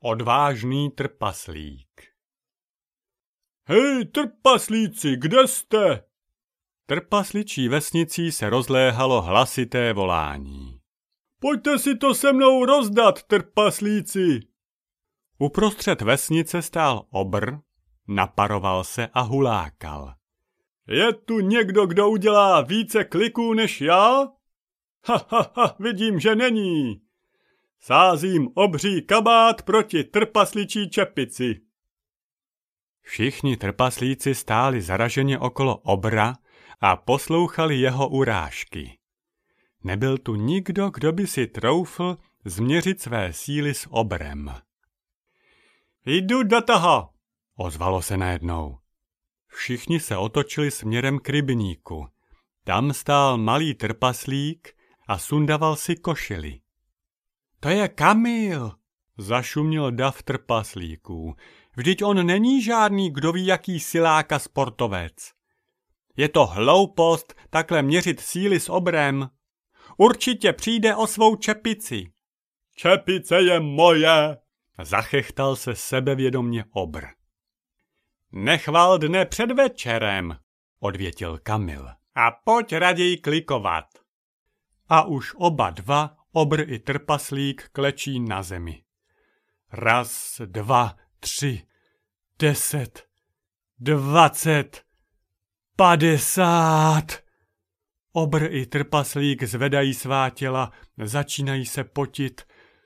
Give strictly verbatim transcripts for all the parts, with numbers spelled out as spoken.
Odvážný trpaslík. Hej, trpaslíci, kde jste? Trpasličí vesnicí se rozléhalo hlasité volání. Pojďte si to se mnou rozdat, trpaslíci. Uprostřed vesnice stál obr, naparoval se a hulákal. Je tu někdo, kdo udělá více kliků než já? Ha, ha, ha, vidím, že není. Sázím obří kabát proti trpasličí čepici. Všichni trpaslíci stáli zaraženě okolo obra a poslouchali jeho urážky. Nebyl tu nikdo, kdo by si troufl změřit své síly s obrem. Jdu do toho, ozvalo se najednou. Všichni se otočili směrem k rybníku. Tam stál malý trpaslík a sundaval si košili. To je Kamil, zašuměl dav trpaslíků. Vždyť on není žádný kdo ví jaký silák a sportovec. Je to hloupost takhle měřit síly s obrem. Určitě přijde o svou čepici. Čepice je moje, zachechtal se sebevědomně obr. Nechval dne před večerem, odvětil Kamil. A pojď raději klikovat. A už oba dva, obr i trpaslík, klečí na zemi. Raz, dva, tři, deset, dvacet, padesát. Obr i trpaslík zvedají svá těla, začínají se potit.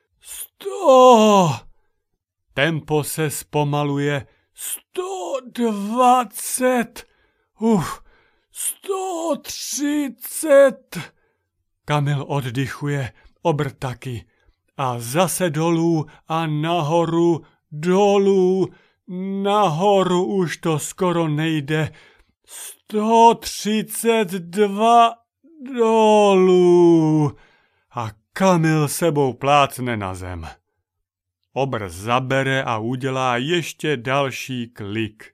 Sto! Tempo se zpomaluje. Sto dvacet! Uf, sto třicet! Kamil oddychuje, obr taky. A zase dolů a nahoru, dolů, nahoru už to skoro nejde. Sto třicet dva dolů. A Kamil sebou plácne na zem. Obr zabere a udělá ještě další klik.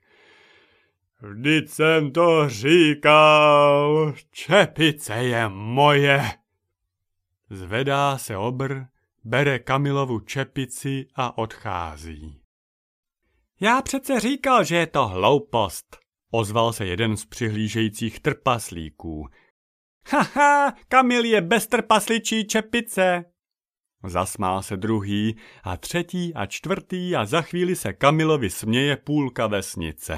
Vždyť jsem to říkal, čepice je moje. Zvedá se obr, bere Kamilovu čepici a odchází. Já přece říkal, že je to hloupost, ozval se jeden z přihlížejících trpaslíků. Haha, Kamil je bez trpasličí čepice. Zasmál se druhý a třetí a čtvrtý a za chvíli se Kamilovi směje půlka vesnice.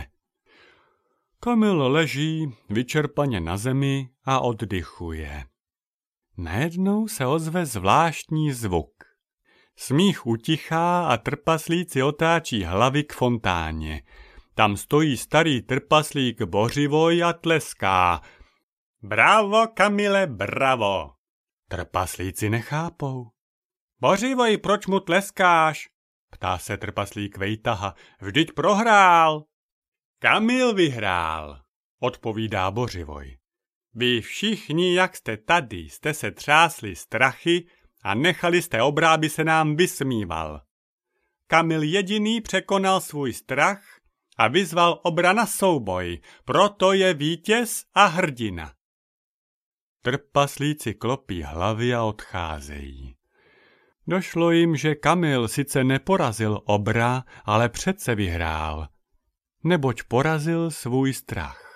Kamil leží vyčerpaně na zemi a oddychuje. Najednou se ozve zvláštní zvuk. Smích utichá a trpaslíci otáčí hlavy k fontáně. Tam stojí starý trpaslík Bořivoj a tleská. Bravo, Kamile, bravo. Trpaslíci nechápou. Bořivoj, proč mu tleskáš? Ptá se trpaslík Vejtaha. Vždyť prohrál. Kamil vyhrál, odpovídá Bořivoj. Vy všichni, jak jste tady, jste se třásli strachy a nechali jste obra, aby se nám vysmíval. Kamil jediný překonal svůj strach a vyzval obra na souboj, proto je vítěz a hrdina. Trpaslíci klopí hlavy a odcházejí. Došlo jim, že Kamil sice neporazil obra, ale přece vyhrál, neboť porazil svůj strach.